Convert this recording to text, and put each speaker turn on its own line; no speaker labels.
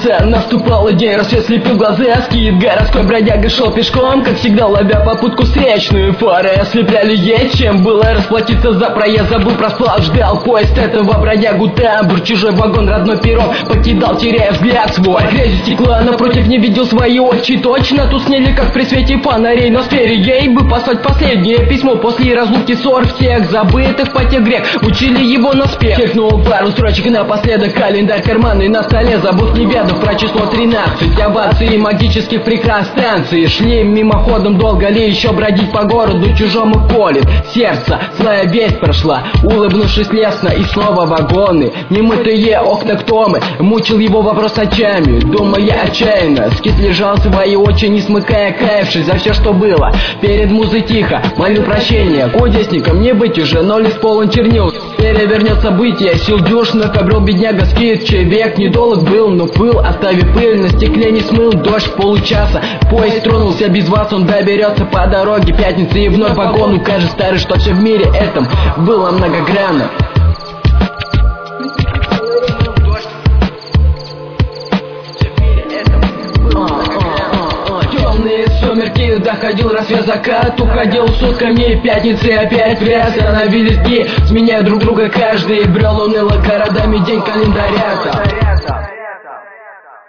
солнце, наступал день, рассвет слепил глаза. Скит городской бродяга шел пешком, как всегда ловя попутку встречную. Фары ослепляли есть, чем было расплатиться за проезд. Забыл про сплав, ждал поезд этого бродягу тамбур. Чужой вагон, родной перрон покидал, теряя взгляд свой. Грязью стекла напротив не видел свои очи. Точно туснели, как при свете фонарей. Но сфере ей бы послать последнее письмо. После разлуки ссор всех забытых потек грех учили его наспех. Черкнул пару строчек напоследок, календарь карманный на столе. Забыл неведов про число 13. Овации магических прекрас станции. Шли мимоходом, долго ли еще бродить по городу чужому колет сердце. Злая весть прошла, улыбнувшись лестно. И снова вагоны, немытые окна ктомы. Мучил его вопрос ночами, думая отчаянно. Скит лежал свои очи, не смыкая, каявшись за все, что было. Перед музой тихо молил прощения. Кудесником не быть уже, но лист полон чернил. Перевернет события, сил дюшных обрел бедняга Скит, чей век недолг был, но пыл, оставив пыль на стекле, не смыл дождь получаса. Поезд тронулся, без вас он доберется по дороге пятницы, и вновь вагон укажет старый, что все в мире этом было многогранно. Темные сумерки, доходил рассвет, закат, уходил сутками, пятницы опять вряд. Становились дни, сменяя друг друга каждый, брел уныло городами день календаря.